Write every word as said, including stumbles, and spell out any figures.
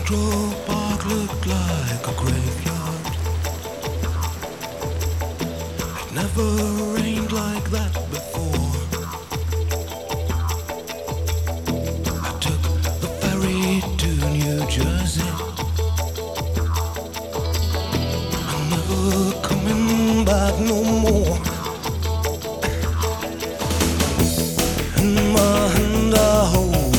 Central Park looked like a graveyard. It never rained like that before.